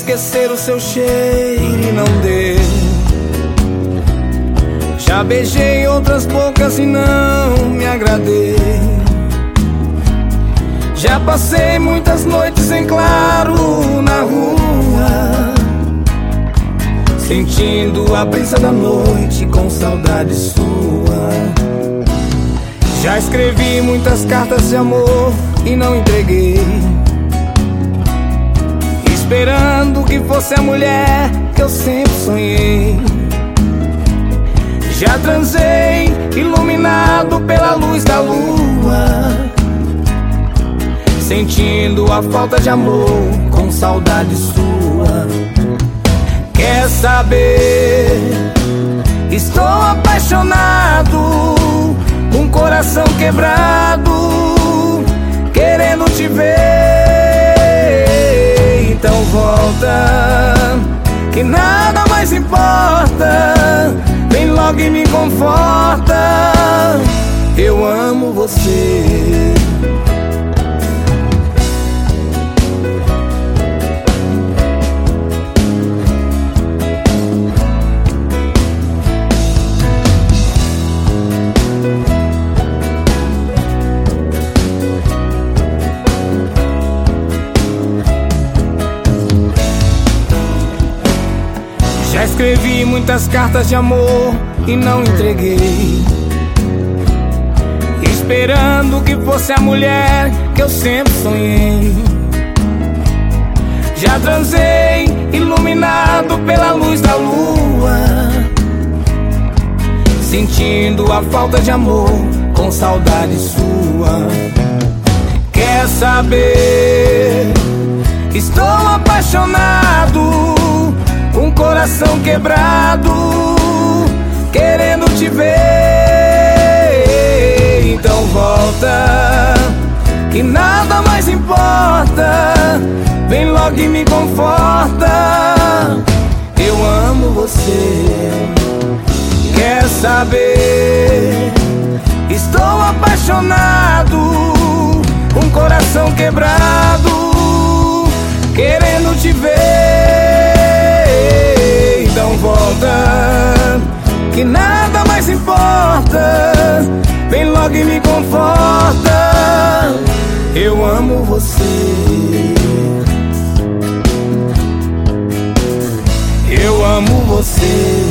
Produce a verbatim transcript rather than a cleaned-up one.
esquecer o seu cheiro e não deu. Já beijei outras bocas e não me agradei. Já passei muitas noites em claro na rua, sentindo a brisa da noite com saudade sua. Já escrevi muitas cartas de amor e não entreguei, esperando que fosse a mulher que eu sempre sonhei. Já transei iluminado pela luz da lua, sentindo a falta de amor com saudade sua. Quer saber? Estou apaixonado, com coração quebrado, querendo te ver. Então volta, que nada mais importa. Vem logo e me conforta. Eu amo você. Já escrevi muitas cartas de amor e não entreguei, esperando que fosse a mulher que eu sempre sonhei. Já transei iluminado pela luz da lua, sentindo a falta de amor com saudade sua. Quer saber? Estou apaixonado, com coração quebrado, querendo te ver. Então volta, que nada mais importa. Vem logo e me conforta. Eu amo você. Quer saber? Estou apaixonado, com coração quebrado, querendo te ver. Então volta, que nada mais importa. Vem logo e me conforta. Eu amo você. Eu amo você.